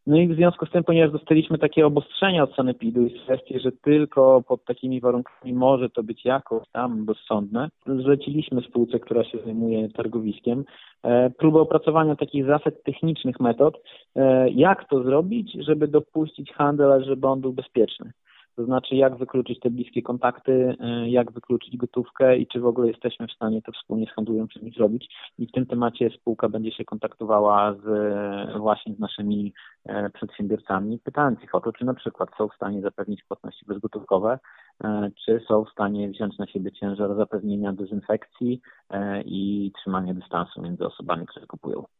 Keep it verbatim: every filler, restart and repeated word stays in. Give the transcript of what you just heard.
No i w związku z tym, ponieważ dostaliśmy takie obostrzenia od sanepidu i kwestie, że tylko pod takimi warunkami może to być jakoś tam rozsądne, zleciliśmy spółce, która się zajmuje targowiskiem, e, próbę opracowania takich zasad technicznych metod, e, jak to zrobić, żeby dopuścić handel, ale żeby on był bezpieczny. To znaczy, jak wykluczyć te bliskie kontakty, jak wykluczyć gotówkę i czy w ogóle jesteśmy w stanie to wspólnie z handlującymi zrobić. I w tym temacie spółka będzie się kontaktowała z, właśnie z naszymi przedsiębiorcami, pytając ich o to, czy na przykład są w stanie zapewnić płatności bezgotówkowe, czy są w stanie wziąć na siebie ciężar zapewnienia dezynfekcji i trzymania dystansu między osobami, które kupują.